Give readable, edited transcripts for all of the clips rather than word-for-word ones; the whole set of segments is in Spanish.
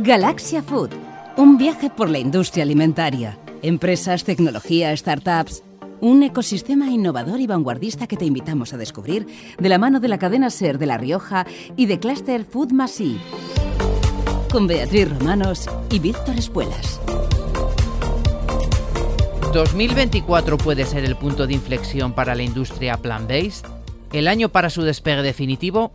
Galaxia Food, un viaje por la industria alimentaria. Empresas, tecnología, startups. Un ecosistema innovador y vanguardista que te invitamos a descubrir de la mano de la cadena SER de La Rioja y de Cluster Food Masí. Con Beatriz Romanos y Víctor Espuelas. 2024 puede ser el punto de inflexión para la industria plant-based. El año para su despegue definitivo.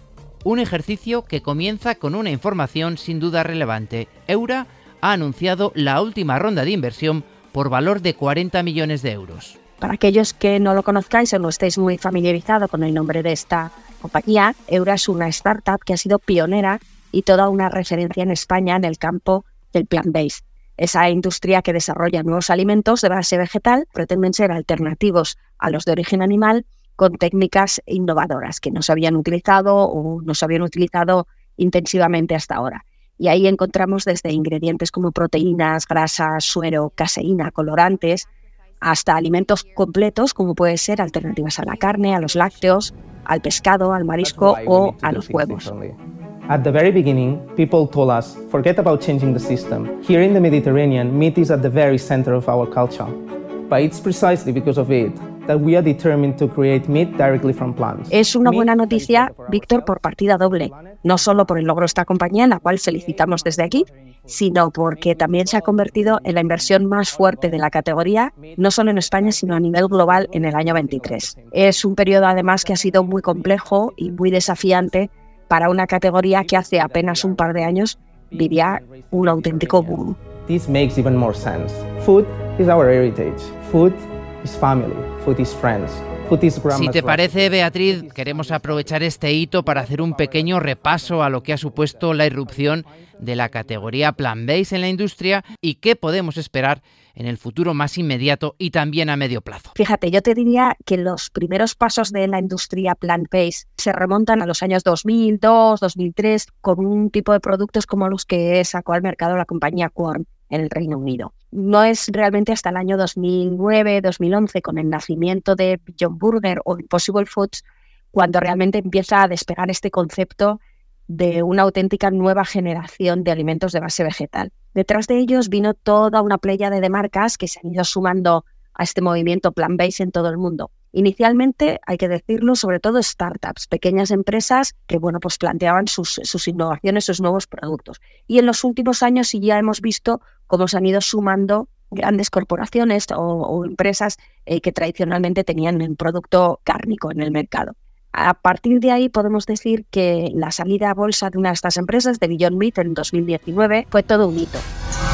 Un ejercicio que comienza con una información sin duda relevante. Eura ha anunciado la última ronda de inversión por valor de 40 millones de euros. Para aquellos que no lo conozcáis o no estéis muy familiarizados con el nombre de esta compañía, Eura es una startup que ha sido pionera y toda una referencia en España en el campo del plant-based. Esa industria que desarrolla nuevos alimentos de base vegetal pretenden ser alternativos a los de origen animal con técnicas innovadoras que no se habían utilizado o no se habían utilizado intensivamente hasta ahora. Y ahí encontramos desde ingredientes como proteínas, grasas, suero, caseína, colorantes, hasta alimentos completos como puede ser alternativas a la carne, a los lácteos, al pescado, al marisco o a los huevos. At the very beginning, people told us, forget about changing the system. Here in the Mediterranean, meat is at the very center of our culture. But it's precisely because of it that we are determined to create meat directly from plants. Es una buena noticia, Víctor, por partida doble. No solo por el logro de esta compañía, en la cual felicitamos desde aquí, sino porque también se ha convertido en la inversión más fuerte de la categoría, no solo en España, sino a nivel global en el año 23. Es un periodo además que ha sido muy complejo y muy desafiante para una categoría que hace apenas un par de años vivía un auténtico boom. This makes even more sense. Food is our heritage. Food is family. Food is friends. Food is grandma's. Si te parece, Beatriz, queremos aprovechar este hito para hacer un pequeño repaso a lo que ha supuesto la irrupción de la categoría plant-based en la industria y qué podemos esperar en el futuro más inmediato y también a medio plazo. Fíjate, yo te diría que los primeros pasos de la industria plant-based se remontan a los años 2002, 2003, con un tipo de productos como los que sacó al mercado la compañía Quorn en el Reino Unido. No es realmente hasta el año 2009, 2011, con el nacimiento de Beyond Burger o Impossible Foods, cuando realmente empieza a despegar este concepto de una auténtica nueva generación de alimentos de base vegetal. Detrás de ellos vino toda una pléyade de marcas que se han ido sumando a este movimiento plant-based en todo el mundo. Inicialmente, hay que decirlo, sobre todo startups, pequeñas empresas que pues planteaban sus innovaciones, sus nuevos productos. Y en los últimos años sí ya hemos visto cómo se han ido sumando grandes corporaciones o empresas que tradicionalmente tenían un producto cárnico en el mercado. A partir de ahí podemos decir que la salida a bolsa de una de estas empresas, de Beyond Meat, en 2019, fue todo un hito.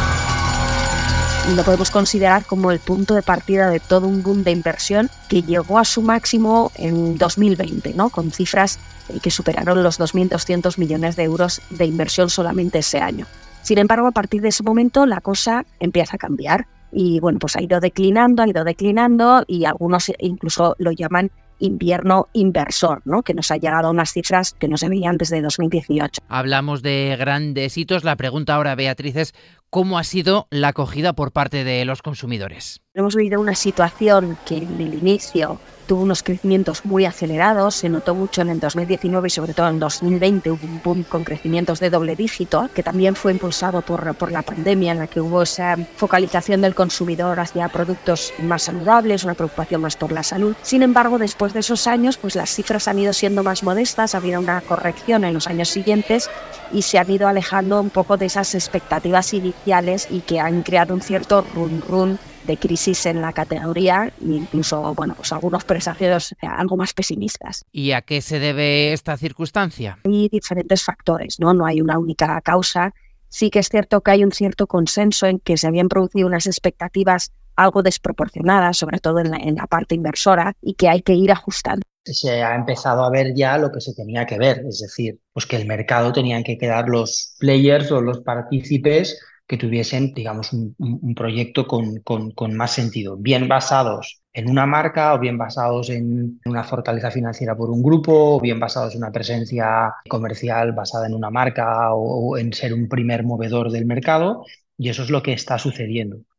Y lo podemos considerar como el punto de partida de todo un boom de inversión que llegó a su máximo en 2020, ¿no? Con cifras que superaron los 2.200 millones de euros de inversión solamente ese año. Sin embargo, a partir de ese momento la cosa empieza a cambiar y pues ha ido declinando y algunos incluso lo llaman invierno inversor, ¿no? Que nos ha llegado a unas cifras que no se veían desde 2018. Hablamos de grandes hitos. La pregunta ahora, Beatriz, es ¿cómo ha sido la acogida por parte de los consumidores? Hemos vivido una situación que en el inicio tuvo unos crecimientos muy acelerados, se notó mucho en el 2019 y sobre todo en 2020 hubo un boom con crecimientos de doble dígito, que también fue impulsado por la pandemia, en la que hubo esa focalización del consumidor hacia productos más saludables, una preocupación más por la salud. Sin embargo, después de esos años, pues las cifras han ido siendo más modestas, ha habido una corrección en los años siguientes y se han ido alejando un poco de esas expectativas iniciales y que han creado un cierto run de crisis en la categoría e incluso pues algunos presagios algo más pesimistas. ¿Y a qué se debe esta circunstancia? Hay diferentes factores, no hay una única causa. Sí que es cierto que hay un cierto consenso en que se habían producido unas expectativas algo desproporcionadas, sobre todo en la parte inversora, y que hay que ir ajustando. Se ha empezado a ver ya lo que se tenía que ver, es decir, pues que el mercado tenían que quedar los players o los partícipes que tuviesen, digamos, un proyecto con más sentido, bien basados en una marca o bien basados en una fortaleza financiera por un grupo o bien basados en una presencia comercial basada en una marca o en ser un primer movedor del mercado, y eso es lo que está sucediendo.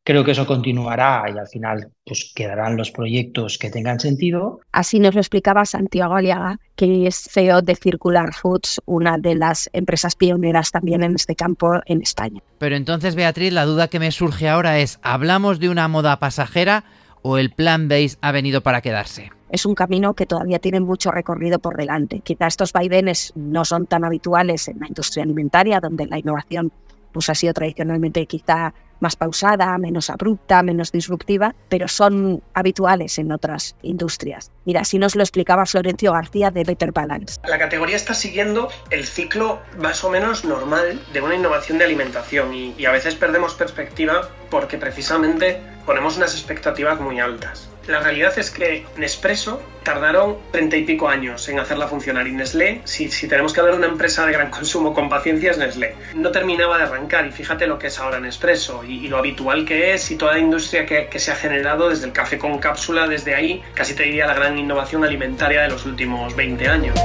Creo que eso continuará y al final pues quedarán los proyectos que tengan sentido. Así nos lo explicaba Santiago Aliaga, que es CEO de Circular Foods, una de las empresas pioneras también en este campo en España. Pero entonces, Beatriz, la duda que me surge ahora es, ¿hablamos de una moda pasajera o el plant-based ha venido para quedarse? Es un camino que todavía tiene mucho recorrido por delante. Quizá estos vaivenes no son tan habituales en la industria alimentaria, donde la innovación pues, ha sido tradicionalmente quizá más pausada, menos abrupta, menos disruptiva, pero son habituales en otras industrias. Mira, así nos lo explicaba Florencio García de Better Balance. La categoría está siguiendo el ciclo más o menos normal de una innovación de alimentación y a veces perdemos perspectiva porque precisamente ponemos unas expectativas muy altas. La realidad es que Nespresso tardaron 30 y pico años en hacerla funcionar y Nestlé, si tenemos que hablar de una empresa de gran consumo con paciencia, es Nestlé. No terminaba de arrancar y fíjate lo que es ahora Nespresso y lo habitual que es y toda la industria que se ha generado desde el café con cápsula, desde ahí, casi te diría la gran innovación alimentaria de los últimos 20 años.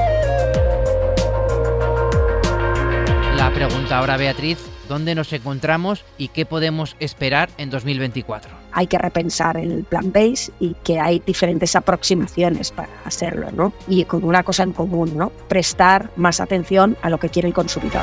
La pregunta ahora, Beatriz, ¿dónde nos encontramos y qué podemos esperar en 2024? Hay que repensar el plant-based y que hay diferentes aproximaciones para hacerlo, ¿no? Y con una cosa en común, ¿no? Prestar más atención a lo que quiere el consumidor.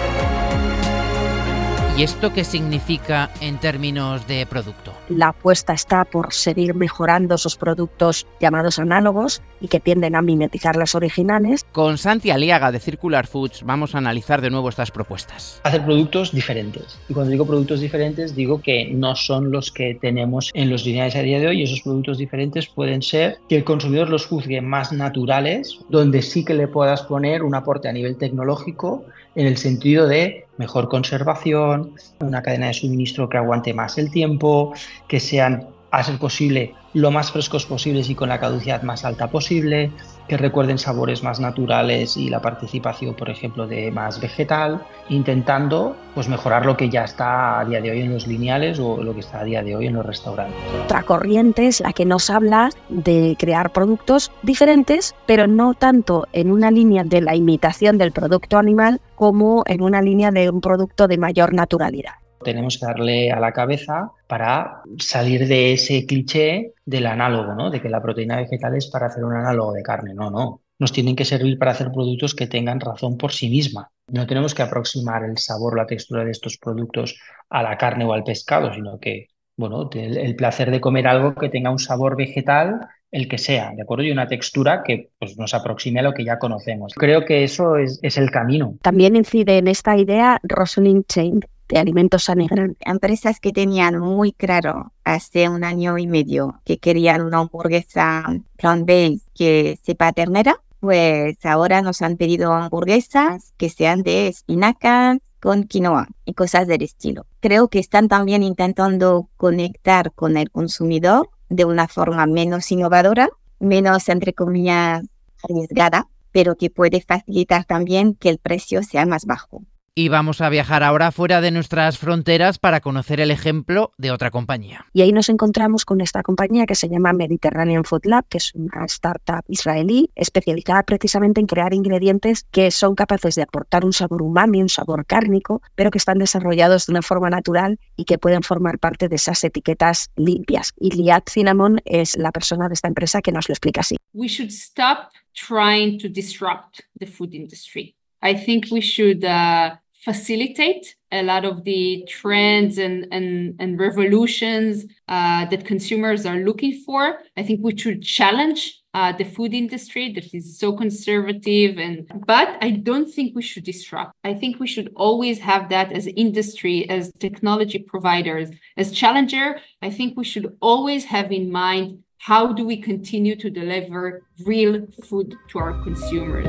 ¿Y esto qué significa en términos de producto? La apuesta está por seguir mejorando esos productos llamados análogos y que tienden a mimetizar las originales. Con Santi Aliaga de Circular Foods vamos a analizar de nuevo estas propuestas. Hacer productos diferentes. Y cuando digo productos diferentes, digo que no son los que tenemos en los lineales a día de hoy. Esos productos diferentes pueden ser que el consumidor los juzgue más naturales, donde sí que le puedas poner un aporte a nivel tecnológico en el sentido de mejor conservación, una cadena de suministro que aguante más el tiempo, que sean, a ser posible, lo más frescos posibles y con la caducidad más alta posible, que recuerden sabores más naturales y la participación, por ejemplo, de más vegetal, intentando pues mejorar lo que ya está a día de hoy en los lineales o lo que está a día de hoy en los restaurantes. Otra corriente es la que nos habla de crear productos diferentes, pero no tanto en una línea de la imitación del producto animal como en una línea de un producto de mayor naturalidad. Tenemos que darle a la cabeza para salir de ese cliché del análogo, ¿no? De que la proteína vegetal es para hacer un análogo de carne. No. Nos tienen que servir para hacer productos que tengan razón por sí misma. No tenemos que aproximar el sabor, la textura de estos productos a la carne o al pescado, sino que, bueno, el placer de comer algo que tenga un sabor vegetal, el que sea, ¿de acuerdo? Y una textura que pues, nos aproxime a lo que ya conocemos. Creo que eso es el camino. También incide en esta idea Rosalind Chain, de Alimentos Sanigran. Empresas que tenían muy claro hace 1 año y medio que querían una hamburguesa plant-based que sepa ternera, pues ahora nos han pedido hamburguesas que sean de espinacas con quinoa y cosas del estilo. Creo que están también intentando conectar con el consumidor de una forma menos innovadora, menos, entre comillas, arriesgada, pero que puede facilitar también que el precio sea más bajo. Y vamos a viajar ahora fuera de nuestras fronteras para conocer el ejemplo de otra compañía. Y ahí nos encontramos con esta compañía que se llama Mediterranean Food Lab, que es una startup israelí especializada precisamente en crear ingredientes que son capaces de aportar un sabor umami, un sabor cárnico, pero que están desarrollados de una forma natural y que pueden formar parte de esas etiquetas limpias. Y Liat Cinnamon es la persona de esta empresa que nos lo explica así. We should stop trying to disrupt the food industry. I think we should facilitate a lot of the trends and revolutions that consumers are looking for. I think we should challenge the food industry that is so conservative, but I don't think we should disrupt. I think we should always have that as industry, as technology providers, as challenger. I think we should always have in mind how do we continue to deliver real food to our consumers.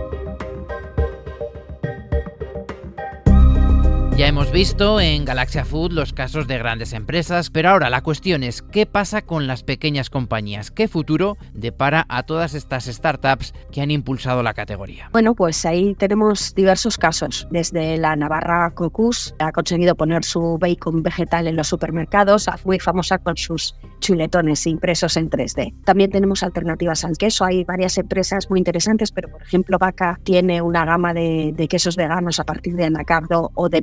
Ya hemos visto en Galaxia Food los casos de grandes empresas, pero ahora la cuestión es ¿qué pasa con las pequeñas compañías? ¿Qué futuro depara a todas estas startups que han impulsado la categoría? Bueno, pues ahí tenemos diversos casos. Desde la Navarra Cocus, ha conseguido poner su bacon vegetal en los supermercados, muy famosa con sus chuletones impresos en 3D. También tenemos alternativas al queso. Hay varias empresas muy interesantes, pero por ejemplo Vaca tiene una gama de quesos veganos a partir de anacardo o de pepitas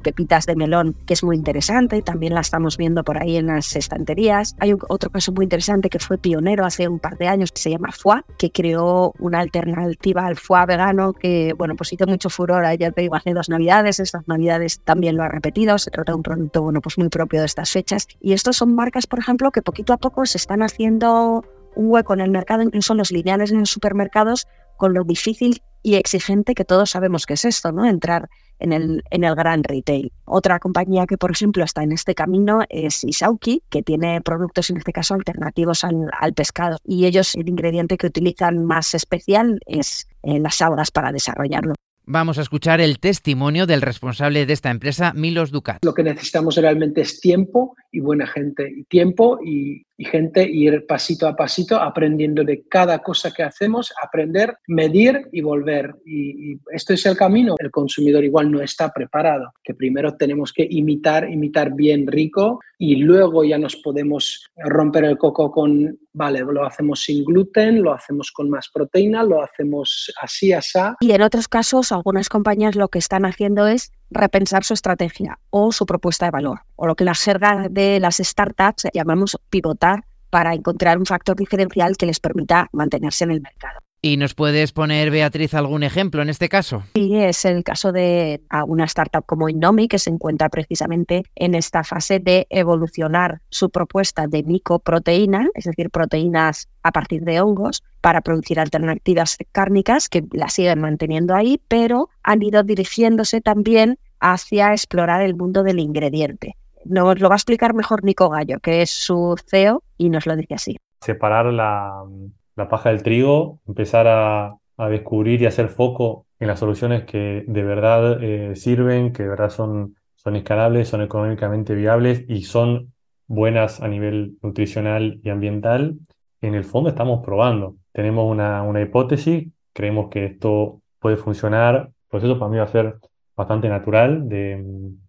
frutas de melón, que es muy interesante, y también la estamos viendo por ahí en las estanterías. Hay otro caso muy interesante que fue pionero hace un par de años, que se llama Foie, que creó una alternativa al foie vegano que, bueno, pues hizo mucho furor, ya te digo, hace 2 navidades, estas navidades también lo ha repetido. Se trata de un producto, bueno, pues muy propio de estas fechas. Y estos son marcas, por ejemplo, que poquito a poco se están haciendo un hueco en el mercado, incluso en los lineales en los supermercados, con lo difícil y exigente que todos sabemos que es esto, ¿no? Entrar en el gran retail. Otra compañía que, por ejemplo, está en este camino es Isauki, que tiene productos, en este caso, alternativos al pescado. Y ellos, el ingrediente que utilizan más especial es las algas para desarrollarlo. Vamos a escuchar el testimonio del responsable de esta empresa, Milos Ducat. Lo que necesitamos realmente es tiempo y buena gente. Y tiempo y gente, ir pasito a pasito aprendiendo de cada cosa que hacemos, aprender, medir y volver. Y esto es el camino. El consumidor igual no está preparado, que primero tenemos que imitar bien rico y luego ya nos podemos romper el coco con, vale, lo hacemos sin gluten, lo hacemos con más proteína, lo hacemos así, asá. Y en otros casos, algunas compañías lo que están haciendo es repensar su estrategia o su propuesta de valor, o lo que en la jerga de las startups llamamos pivotar, para encontrar un factor diferencial que les permita mantenerse en el mercado. ¿Y nos puedes poner, Beatriz, algún ejemplo en este caso? Sí, es el caso de una startup como Innomi, que se encuentra precisamente en esta fase de evolucionar su propuesta de micoproteína, es decir, proteínas a partir de hongos, para producir alternativas cárnicas que la siguen manteniendo ahí, pero han ido dirigiéndose también hacia explorar el mundo del ingrediente. Nos lo va a explicar mejor Nico Gallo, que es su CEO, y nos lo dice así. Separar la paja del trigo, empezar a descubrir y hacer foco en las soluciones que de verdad sirven, que de verdad son escalables, son económicamente viables y son buenas a nivel nutricional y ambiental. En el fondo estamos probando. Tenemos una hipótesis, creemos que esto puede funcionar. El proceso para mí va a ser bastante natural de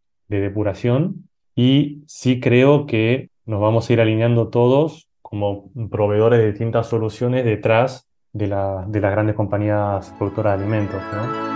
depuración. Y sí creo que nos vamos a ir alineando todos como proveedores de distintas soluciones detrás de las grandes compañías productoras de alimentos, ¿no?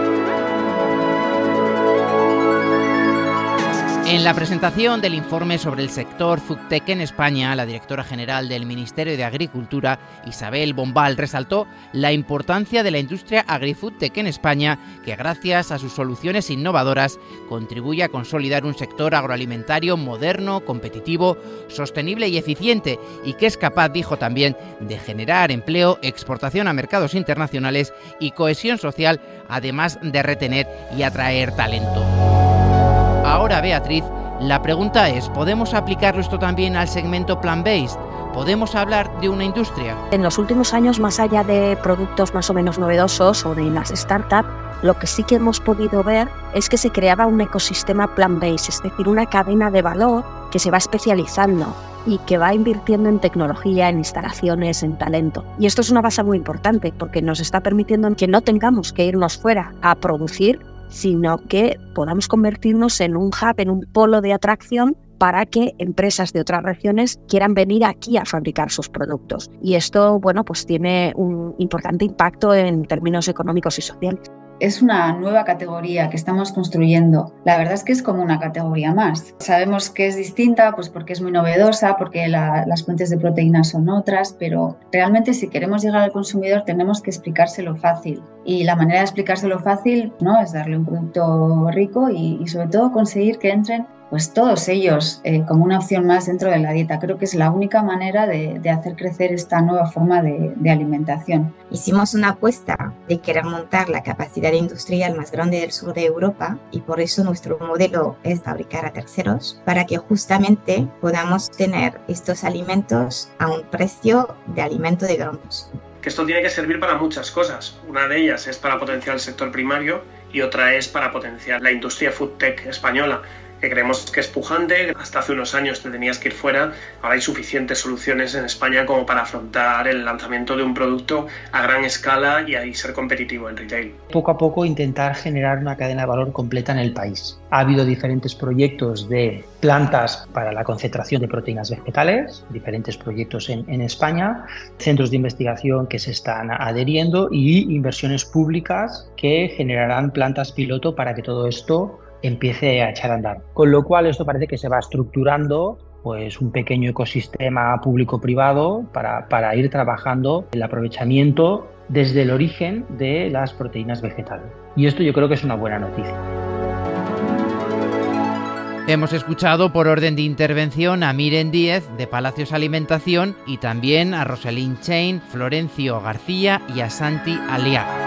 En la presentación del informe sobre el sector FoodTech en España, la directora general del Ministerio de Agricultura, Isabel Bombal, resaltó la importancia de la industria agri-FoodTech en España, que gracias a sus soluciones innovadoras contribuye a consolidar un sector agroalimentario moderno, competitivo, sostenible y eficiente, y que es capaz, dijo también, de generar empleo, exportación a mercados internacionales y cohesión social, además de retener y atraer talento. Ahora, Beatriz, la pregunta es, ¿podemos aplicarlo esto también al segmento plant-based? ¿Podemos hablar de una industria? En los últimos años, más allá de productos más o menos novedosos o de las startups, lo que sí que hemos podido ver es que se creaba un ecosistema plant-based, es decir, una cadena de valor que se va especializando y que va invirtiendo en tecnología, en instalaciones, en talento. Y esto es una base muy importante porque nos está permitiendo que no tengamos que irnos fuera a producir, sino que podamos convertirnos en un hub, en un polo de atracción para que empresas de otras regiones quieran venir aquí a fabricar sus productos. Y esto, bueno, pues tiene un importante impacto en términos económicos y sociales. Es una nueva categoría que estamos construyendo. La verdad es que es como una categoría más. Sabemos que es distinta, pues porque es muy novedosa, porque las fuentes de proteínas son otras, pero realmente si queremos llegar al consumidor tenemos que explicárselo fácil. Y la manera de explicárselo fácil, ¿no?, es darle un producto rico y sobre todo conseguir que entren pues todos ellos como una opción más dentro de la dieta. Creo que es la única manera de hacer crecer esta nueva forma de alimentación. Hicimos una apuesta de querer montar la capacidad industrial más grande del sur de Europa y por eso nuestro modelo es fabricar a terceros para que justamente podamos tener estos alimentos a un precio de alimento de gran uso. Que esto tiene que servir para muchas cosas. Una de ellas es para potenciar el sector primario y otra es para potenciar la industria FoodTech española, que creemos que es pujante. Hasta hace unos años te tenías que ir fuera, ahora hay suficientes soluciones en España como para afrontar el lanzamiento de un producto a gran escala y ser competitivo en retail. Poco a poco intentar generar una cadena de valor completa en el país. Ha habido diferentes proyectos de plantas para la concentración de proteínas vegetales, diferentes proyectos en España, centros de investigación que se están adheriendo y inversiones públicas que generarán plantas piloto para que todo esto empiece a echar a andar. Con lo cual esto parece que se va estructurando pues un pequeño ecosistema público-privado para ir trabajando el aprovechamiento desde el origen de las proteínas vegetales. Y esto yo creo que es una buena noticia. Hemos escuchado por orden de intervención a Miren Díez de Palacios Alimentación y también a Rosalind Chain, Florencio García y a Santi Aliaga.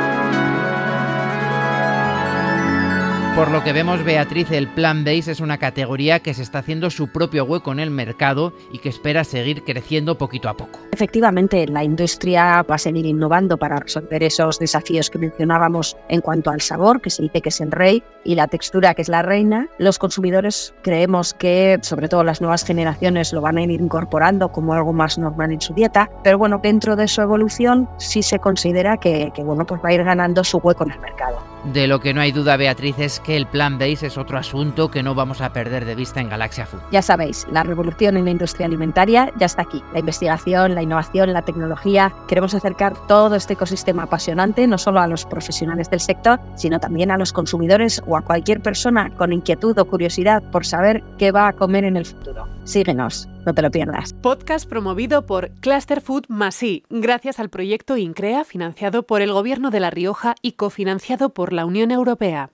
Por lo que vemos, Beatriz, el plant-based es una categoría que se está haciendo su propio hueco en el mercado y que espera seguir creciendo poquito a poco. Efectivamente, la industria va a seguir innovando para resolver esos desafíos que mencionábamos en cuanto al sabor, que se dice que es el rey, y la textura, que es la reina. Los consumidores creemos que, sobre todo las nuevas generaciones, lo van a ir incorporando como algo más normal en su dieta, pero bueno, dentro de su evolución sí se considera que pues va a ir ganando su hueco en el mercado. De lo que no hay duda, Beatriz, es que el plant-based es otro asunto que no vamos a perder de vista en Galaxia Food. Ya sabéis, la revolución en la industria alimentaria ya está aquí. La investigación, la innovación, la tecnología. Queremos acercar todo este ecosistema apasionante no solo a los profesionales del sector, sino también a los consumidores o a cualquier persona con inquietud o curiosidad por saber qué va a comer en el futuro. Síguenos, no te lo pierdas. Podcast promovido por Cluster Food Masí, gracias al proyecto INCREA financiado por el Gobierno de La Rioja y cofinanciado por la Unión Europea.